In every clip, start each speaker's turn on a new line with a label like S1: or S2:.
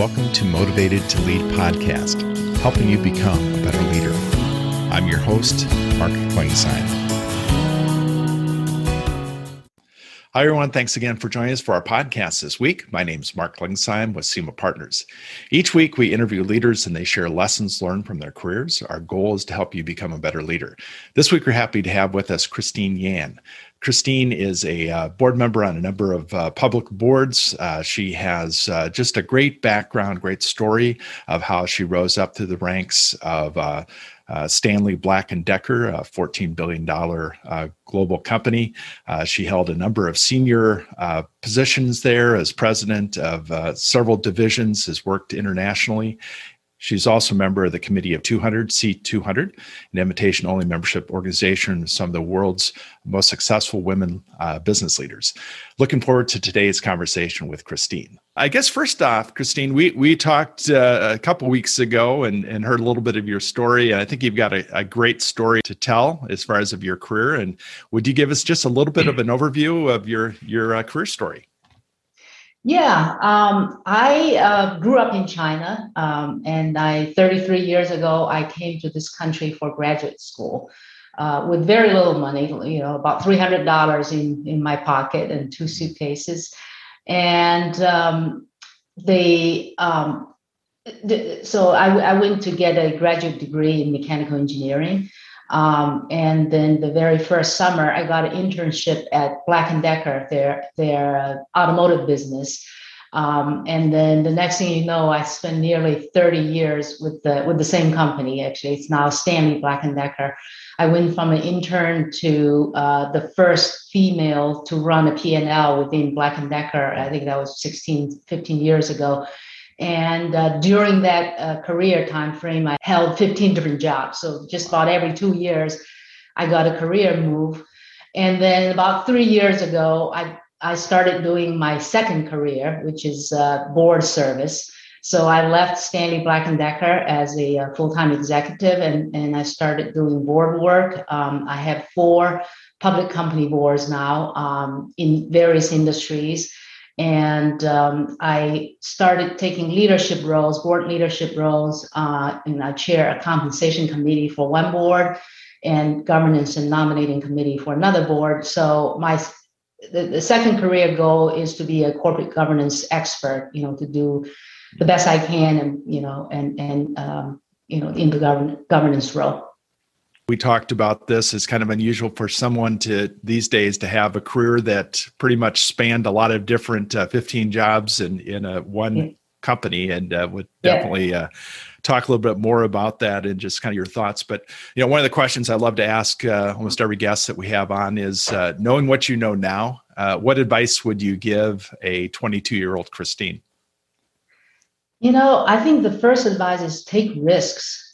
S1: Welcome to Motivated to Lead podcast, helping you become a better leader. I'm your host, Mark Klingsheim. Hi, everyone. Thanks again for joining us for our podcast this week. My name is Mark Klingsheim with SEMA Partners. Each week, we interview leaders and they share lessons learned from their careers. Our goal is to help you become a better leader. This week, we're happy to have with us Christine Yan. Christine is a board member on a number of public boards. She has just a great background, great story of how she rose up through the ranks of Stanley Black & Decker, a $14 billion global company. She held a number of senior positions there as president of several divisions, has worked internationally. She's also a member of the Committee of 200, Seat 200, an invitation-only membership organization of some of the world's most successful women business leaders. Looking forward to today's conversation with Christine. I guess first off, Christine, we talked a couple weeks ago and heard a little bit of your story. And I think you've got a great story to tell as far as of your career. And would you give us just a little bit of an overview of your career story?
S2: Yeah, I grew up in China, and 33 years ago, I came to this country for graduate school with very little money, about $300 in my pocket and 2 suitcases. And so I went to get a graduate degree in mechanical engineering. And then the very first summer, I got an internship at Black & Decker, their automotive business. And then the next thing you know, I spent nearly 30 years with the same company. Actually, it's now Stanley Black & Decker. I went from an intern to the first female to run a P&L within Black & Decker. I think that was 15 years ago. And during that career time frame, I held 15 different jobs. So just about every 2 years, I got a career move. And then about 3 years ago, I started doing my second career, which is board service. So I left Stanley Black & Decker as a full-time executive, and I started doing board work. I have 4 public company boards now in various industries. And I started taking leadership roles, board leadership roles, and I chair a compensation committee for one board and governance and nominating committee for another board. So the second career goal is to be a corporate governance expert, to do the best I can, and in the governance role.
S1: We talked about this as kind of unusual for someone these days to have a career that pretty much spanned a lot of different 15 jobs in one company, and would definitely talk a little bit more about that and just kind of your thoughts. But one of the questions I love to ask almost every guest that we have on is, knowing what you know now, what advice would you give a 22-year-old Christine?
S2: I think the first advice is take risks.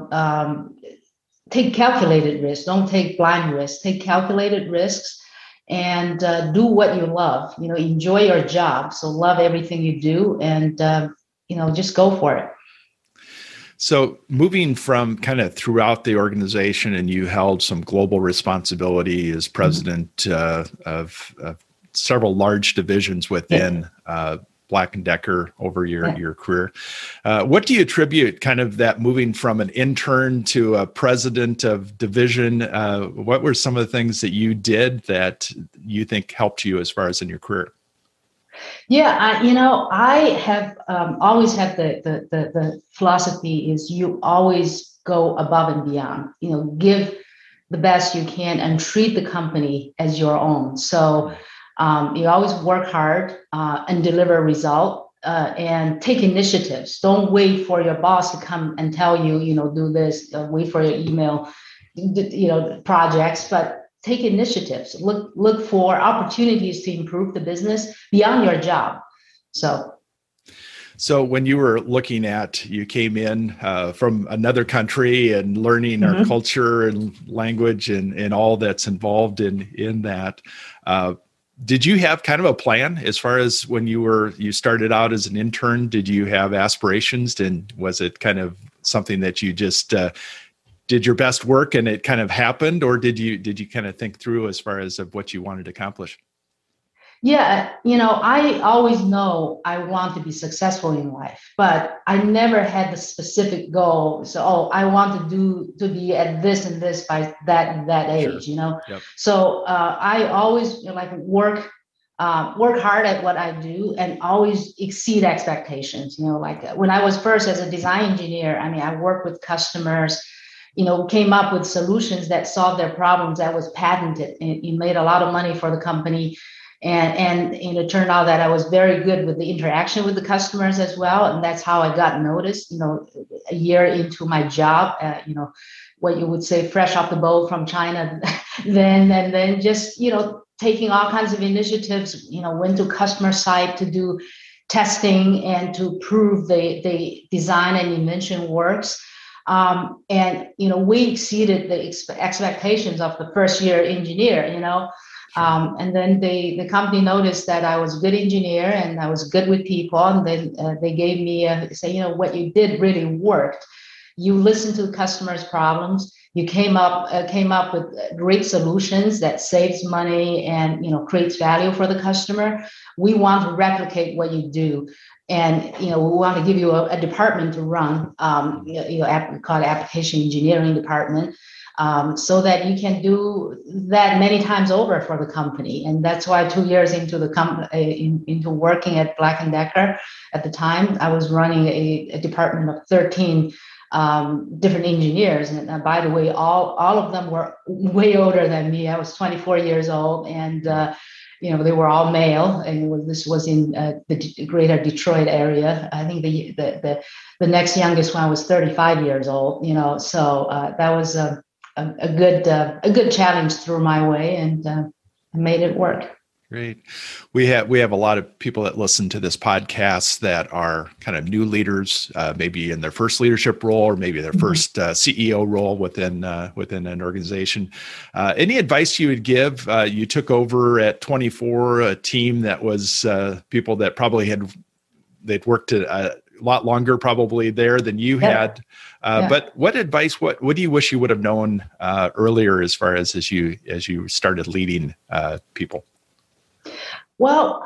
S2: Take calculated risks. Don't take blind risks. Take calculated risks and do what you love. Enjoy your job. So love everything you do, and just go for it.
S1: So moving from kind of throughout the organization, and you held some global responsibility as president of several large divisions within Black & Decker over your career. What do you attribute kind of that moving from an intern to a president of division? What were some of the things that you did that you think helped you as far as in your career?
S2: Yeah, I have always had the philosophy is you always go above and beyond. Give the best you can and treat the company as your own. So you always work hard and deliver a result and take initiatives. Don't wait for your boss to come and tell you, do this, wait for your email, projects, but take initiatives. Look for opportunities to improve the business beyond your job.
S1: So when you were looking at, you came in from another country and learning our culture and language and all that's involved in that, did you have kind of a plan as far as when you started out as an intern? Did you have aspirations, and was it kind of something that you just did your best work and it kind of happened, or did you kind of think through as far as of what you wanted to accomplish?
S2: Yeah, I always know I want to be successful in life, but I never had the specific goal. So, I want to be at this and this by that and that
S1: Sure.
S2: age.
S1: Yep.
S2: So I always like work hard at what I do and always exceed expectations. Like when I was first as a design engineer, I mean, I worked with customers. Came up with solutions that solved their problems that was patented, and it made a lot of money for the company, and it turned out that I was very good with the interaction with the customers as well, and that's how I got noticed. A year into my job, what you would say fresh off the boat from China, then just taking all kinds of initiatives. Went to customer site to do testing and to prove the design and invention works. And we exceeded the expectations of the first year engineer. And then the company noticed that I was a good engineer and I was good with people. And then they gave me what you did really worked. You listened to customers' problems. You came up with great solutions that saves money and creates value for the customer. We want to replicate what you do, and we want to give you a department to run. We call it application engineering department. So that you can do that many times over for the company. And that's why 2 years into into working at Black & Decker, at the time, I was running a department of 13 different engineers. And by the way, all of them were way older than me. I was 24 years old, and they were all male. And this was in the greater Detroit area. I think the next youngest one was 35 years old. So that was a good challenge through my way, and I made it work.
S1: Great. We have a lot of people that listen to this podcast that are kind of new leaders, maybe in their first leadership role or maybe their first CEO role within an organization. Any advice you would give? You took over at 24 a team that was people that probably they'd worked a lot longer probably there than you had. But what advice? What do you wish you would have known earlier as far as you started leading people?
S2: Well,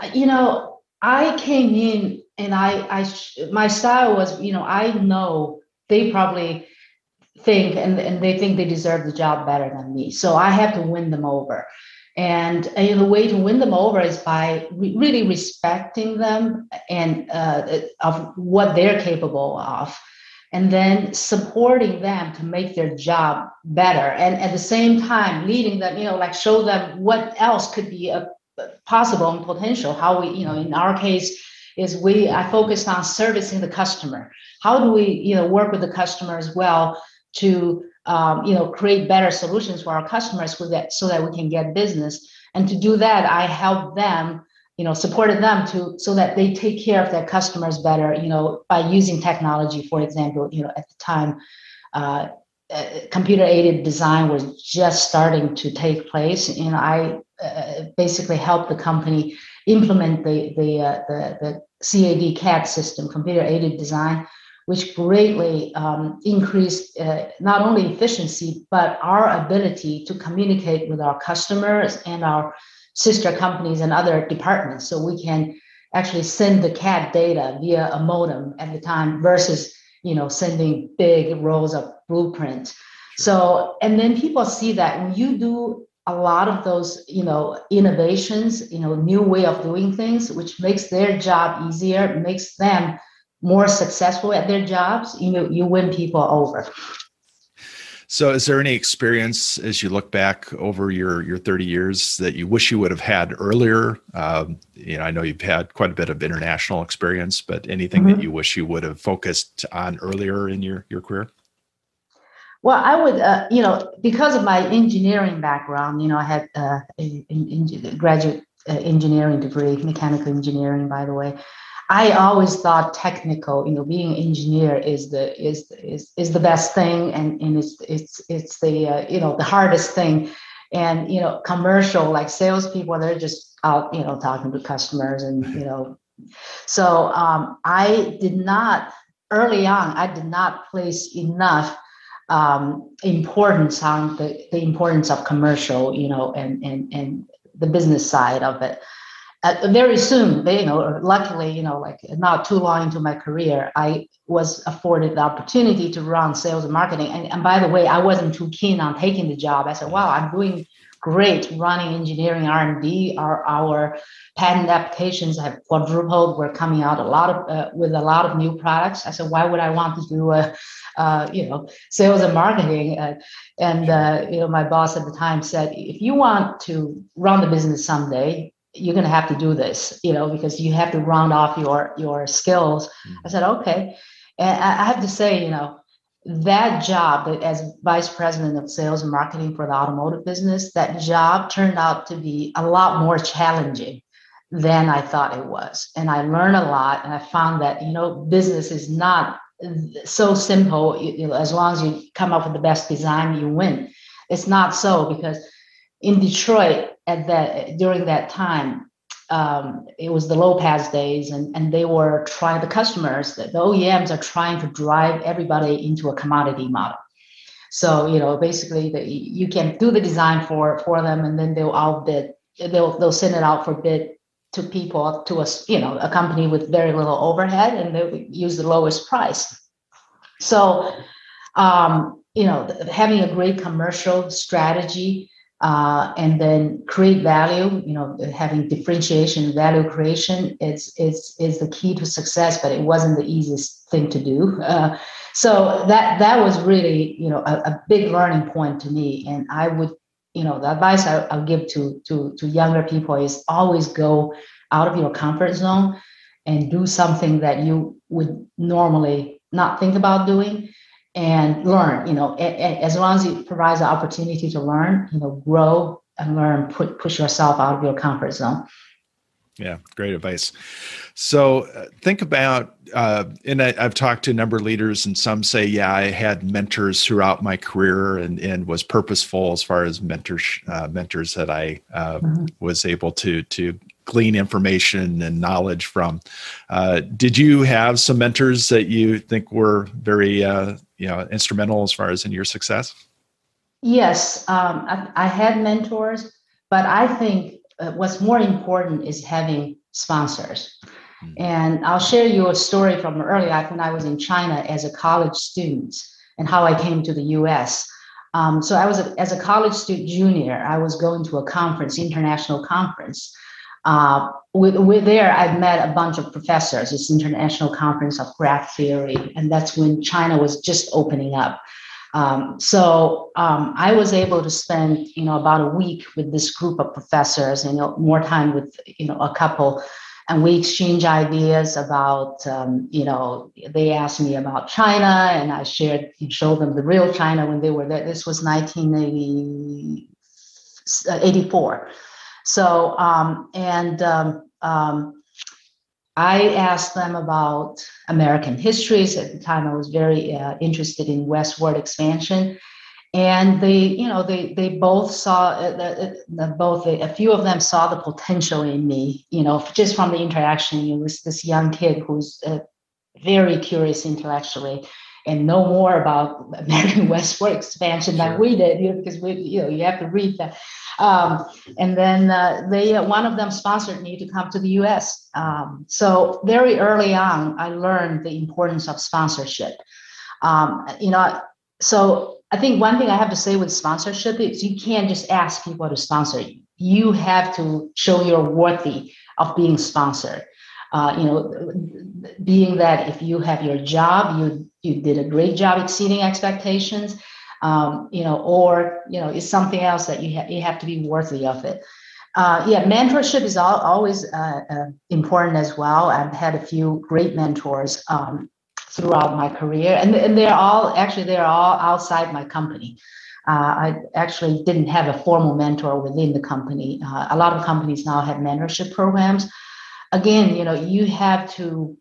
S2: I came in and my style was, I know they probably think and they think they deserve the job better than me. So I have to win them over. And the way to win them over is by really respecting them and of what they're capable of, and then supporting them to make their job better. And at the same time, leading them, show them what else could be possible and potential. How we, in our case, I focused on servicing the customer. How do we, work with the customer as well to, create better solutions for our customers so that we can get business. And to do that, I helped them, supported them so that they take care of their customers better, by using technology. For example, at the time, computer-aided design was just starting to take place, and I basically helped the company implement the CAD system, computer-aided design, which greatly increased not only efficiency, but our ability to communicate with our customers and our sister companies and other departments. So we can actually send the CAD data via a modem at the time versus, sending big rolls of blueprints. So, and then people see that when you do a lot of those, innovations, new way of doing things, which makes their job easier, makes them more successful at their jobs, you win people over.
S1: So is there any experience as you look back over your 30 years that you wish you would have had earlier? I know you've had quite a bit of international experience, but anything that you wish you would have focused on earlier in your career?
S2: Well, I would, because of my engineering background, I had a graduate engineering degree, mechanical engineering, by the way. I always thought technical, being an engineer is the best thing, and it's the the hardest thing, and commercial, like salespeople, they're just out talking to customers, and so I did not early on. I did not place enough importance on the importance of commercial, and the business side of it. very soon, luckily, like not too long into my career, I was afforded the opportunity to run sales and marketing. And by the way, I wasn't too keen on taking the job. I said, wow, I'm doing great running engineering R&D. Our patent applications have quadrupled. We're coming out with a lot of new products. I said, why would I want to do sales and marketing? My boss at the time said, if you want to run the business someday, you're going to have to do this, because you have to round off your skills. I said, okay. And I have to say, that job as vice president of sales and marketing for the automotive business, that job turned out to be a lot more challenging than I thought it was. And I learned a lot. And I found that, business is not so simple. As long as you come up with the best design, you win. It's not so, because in Detroit during that time, it was the low-pass days, and they were trying, the OEMs are trying to drive everybody into a commodity model. So, basically you can do the design for them, and then they'll outbid, they'll send it out for bid to people, to a company with very little overhead, and they'll use the lowest price. So, having a great commercial strategy, and then create value, having differentiation and value creation is the key to success, but it wasn't the easiest thing to do. So that was really, a big learning point to me. And I would, the advice I'll give to younger people is always go out of your comfort zone and do something that you would normally not think about doing. And learn, as long as it provides the opportunity to learn, grow and learn, push yourself out of your comfort zone.
S1: Yeah, great advice. So think about, and I've talked to a number of leaders, and some say, yeah, I had mentors throughout my career and was purposeful as far as mentors that I was able to glean information and knowledge from. Did you have some mentors that you think were very instrumental as far as in your success?
S2: Yes, I had mentors, but I think what's more important is having sponsors. And I'll share you a story from earlier when I was in China as a college student and how I came to the US. So I was, as a college student junior, I was going to a conference, international conference. With there, I met a bunch of professors. It's International Conference of Graph Theory, and that's when China was just opening up. So I was able to spend, about a week with this group of professors, more time with, a couple, and we exchange ideas about, they asked me about China, and I showed them the real China when they were there. This was 1984. So, I asked them about American histories. At the time, I was very interested in westward expansion. And they both saw, a few of them saw the potential in me, just from the interaction. It was this young kid who's very curious intellectually and know more about American westward expansion than we did, because you have to read that. And then one of them sponsored me to come to the US. So very early on, I learned the importance of sponsorship. So I think one thing I have to say with sponsorship is you can't just ask people to sponsor you. You have to show you're worthy of being sponsored. Being that if you have your job, you did a great job exceeding expectations, or it's something else that you have to be worthy of it. Mentorship is always important as well. I've had a few great mentors throughout my career, and they're all outside my company. I actually didn't have a formal mentor within the company. A lot of companies now have mentorship programs. Again, you have to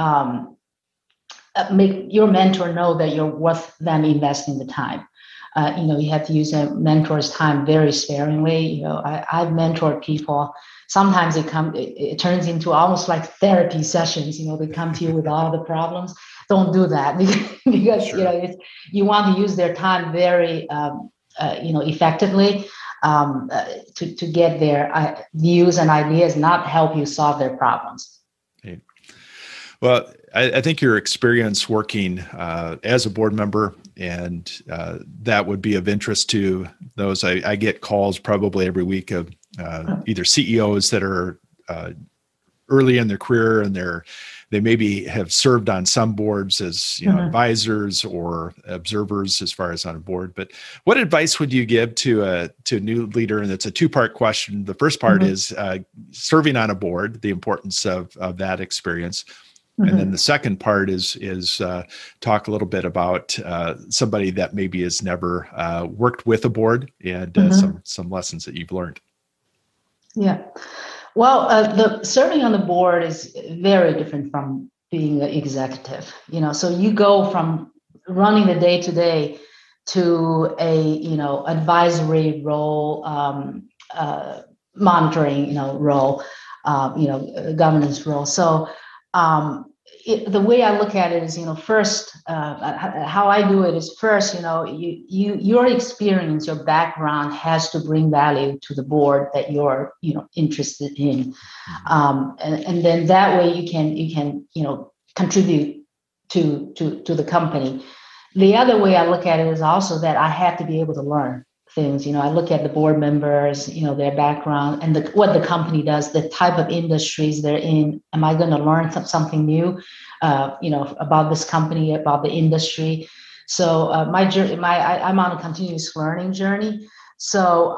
S2: make your mentor know that you're worth them investing the time. You have to use a mentor's time very sparingly. I've mentored people. Sometimes it turns into almost like therapy sessions. They come to you with all the problems. Don't do that because you want to use their time very effectively. to get their views and ideas, not help you solve their problems.
S1: Okay. Well, I think your experience working as a board member, and that would be of interest to those. I get calls probably every week of either CEOs that are early in their career, and they maybe have served on some boards as advisors or observers as far as on a board. But what advice would you give to a new leader? And it's a two-part question. The first part is serving on a board, the importance of that experience. And then the second part is talk a little bit about somebody that maybe has never worked with a board, and some lessons that you've learned.
S2: Yeah. Well, the serving on the board is very different from being an executive. So you go from running the day-to-day to a advisory role, monitoring role, governance role. So the way I look at it is, first, how I do it is first, your experience, your background has to bring value to the board that you're, interested in. And then that way you can contribute to the company. The other way I look at it is also that I have to be able to learn things. I look at the board members, their background and what the company does, the type of industries they're in. Am I going to learn something new, about this company, about the industry? So my journey, I'm on a continuous learning journey. So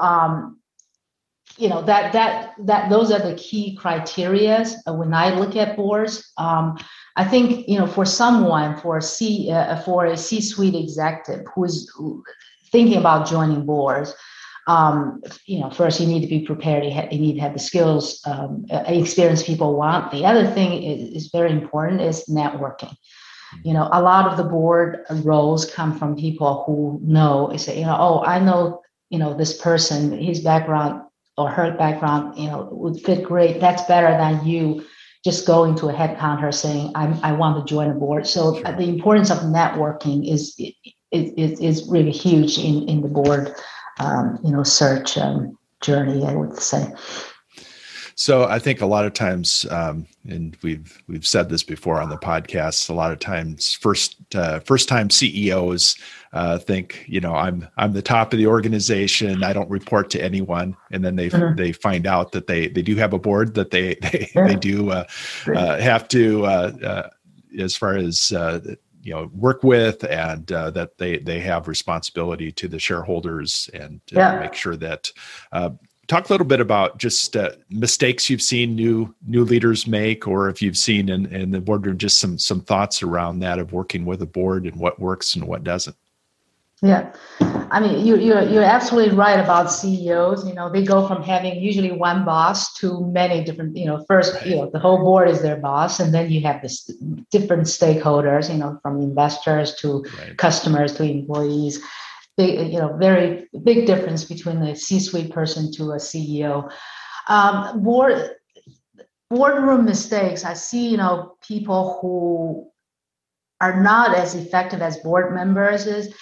S2: that those are the key criteria when I look at boards. I think for a C-suite executive who is thinking about joining boards, first you need to be prepared. You need to have the skills, experience people want. The other thing is very important is networking. A lot of the board roles come from people who say, I know, this person, his background or her background, would fit great. That's better than you just going to a headhunter saying, I want to join a board. So the importance of networking is really huge in the board, search journey, I would say.
S1: So I think a lot of times, and we've said this before on the podcast, a lot of times first time CEOs think, I'm the top of the organization. I don't report to anyone, and then they find out that they do have a board that they do have to as far as work with, and that they have responsibility to the shareholders, and make sure that. Talk a little bit about just mistakes you've seen new leaders make, or if you've seen in the boardroom, just some thoughts around that of working with a board and what works and what doesn't.
S2: Yeah, I mean, you're absolutely right about CEOs. They go from having usually one boss to many different. First, the whole board is their boss, and then you have this different stakeholders. From investors to customers to employees. Very big difference between a C-suite person to a CEO. Boardroom mistakes. I see, people who are not as effective as board members is,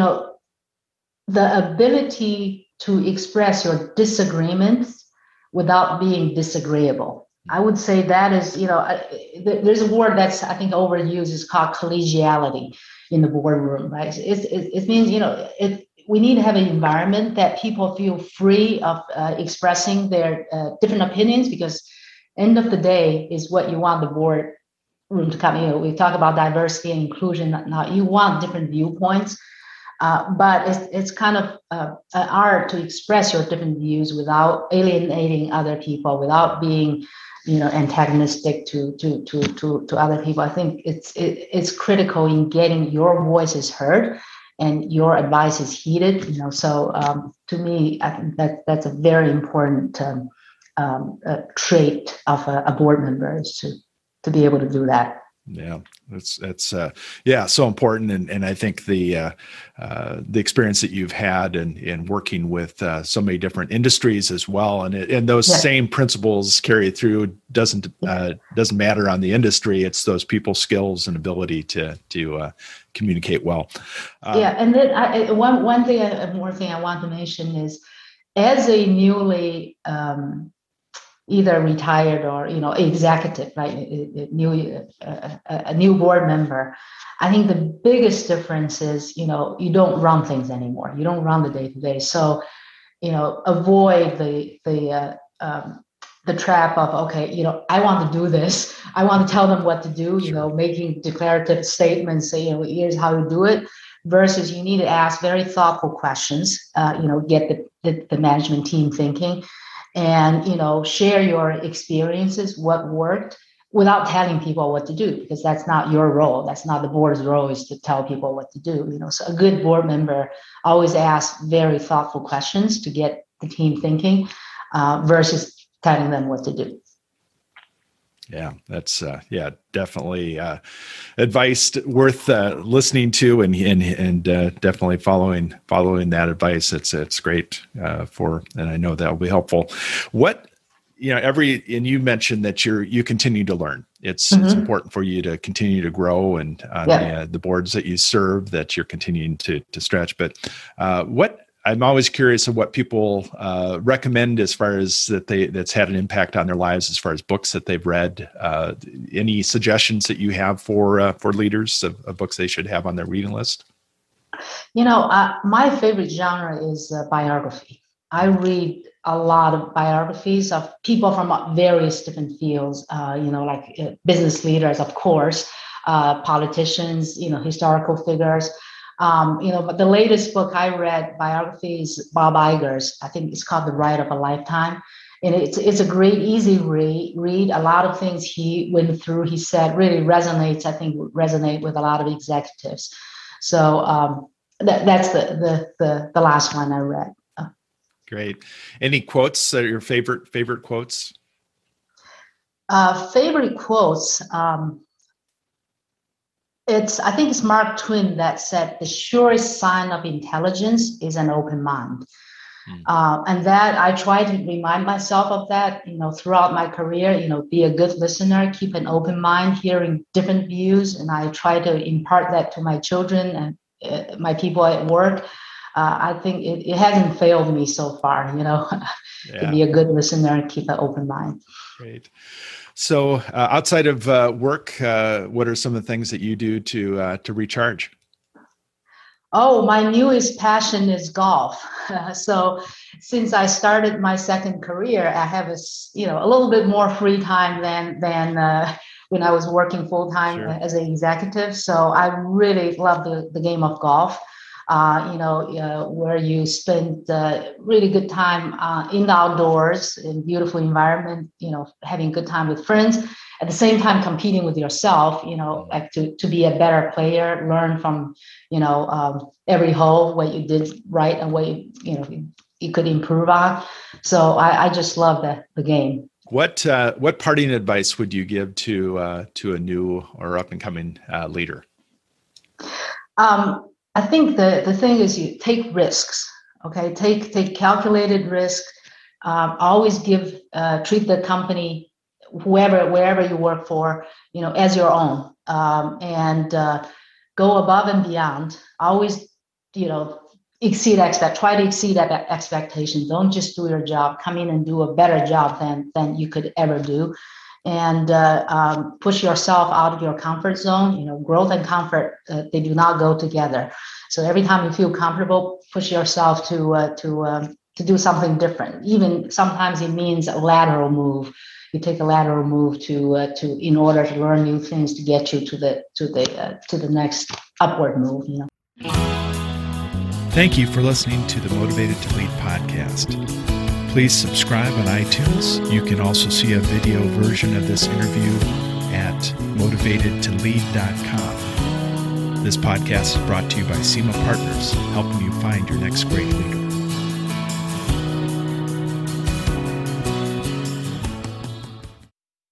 S2: the ability to express your disagreements without being disagreeable. I would say that is, there's a word that's I think overused, is called collegiality in the boardroom, right? It means, we need to have an environment that people feel free of expressing their different opinions, because end of the day is what you want the boardroom to come. We talk about diversity and inclusion. Now you want different viewpoints, but it's kind of an art to express your different views without alienating other people, without being antagonistic to other people. I think it's critical in getting your voices heard and your advice is heeded. So to me, I think that's a very important trait of a board member, is to be able to do that.
S1: Yeah, that's so important, and I think the experience that you've had in working with so many different industries as well, and those same principles carry through. Doesn't matter on the industry; it's those people skills and ability to communicate well.
S2: And then one more thing I want to mention is, as a newly either retired or executive, right, a new board member, I think the biggest difference is you don't run things anymore. You don't run the day to day. So avoid the trap of, okay, I want to do this. I want to tell them what to do.
S1: Sure.
S2: Making declarative statements, say, here's how you do it. Versus you need to ask very thoughtful questions. Get the management team thinking, and share your experiences, what worked, without telling people what to do, because that's not your role. That's not the board's role, is to tell people what to do. So a good board member always asks very thoughtful questions to get the team thinking, versus telling them what to do.
S1: Yeah, that's definitely advice worth listening to, and definitely following that advice. It's great and I know that will be helpful. What and you mentioned that you continue to learn. It's important for you to continue to grow, and on the boards that you serve, that you're continuing to stretch. But I'm always curious of what people recommend as far as that's had an impact on their lives, as far as books that they've read. Any suggestions that you have for leaders of books they should have on their reading list?
S2: My favorite genre is biography. I read a lot of biographies of people from various different fields, like business leaders, of course, politicians, historical figures. But the latest book I read, biography, is Bob Iger's. I think it's called The Ride of a Lifetime. And it's a great, easy read. A lot of things he went through, he said, really resonate with a lot of executives. So that's the last one I read.
S1: Great. Any quotes that are your favorite quotes?
S2: Favorite quotes. I think it's Mark Twain that said, the surest sign of intelligence is an open mind. And that I try to remind myself of that, throughout my career, be a good listener, keep an open mind, hearing different views. And I try to impart that to my children and my people at work. I think it hasn't failed me so far, to be a good listener and keep an open mind.
S1: Great. So outside of work, what are some of the things that you do to recharge?
S2: Oh, my newest passion is golf. So since I started my second career, I have a little bit more free time than when I was working full time as an executive. So I really love the game of golf. Where you spend really good time in the outdoors, in beautiful environment, having good time with friends, at the same time competing with yourself, like to be a better player, learn from, every hole, what you did right and what you could improve on. So I just love the game.
S1: What parting advice would you give to a new or up and coming leader?
S2: I think the thing is, you take risks. Okay, take calculated risk. Always treat the company, wherever you work for, as your own, and go above and beyond. Always, try to exceed expectations. Don't just do your job. Come in and do a better job than you could ever do. And push yourself out of your comfort zone. Growth and comfort, they do not go together. So every time you feel comfortable, push yourself to do something different. Even sometimes it means a lateral move. You take a lateral move in order to learn new things to get you to the next upward move.
S1: Thank you for listening to the Motivated to Lead podcast. Please subscribe on iTunes. You can also see a video version of this interview at motivatedtolead.com. This podcast is brought to you by SEMA Partners, helping you find your next great leader.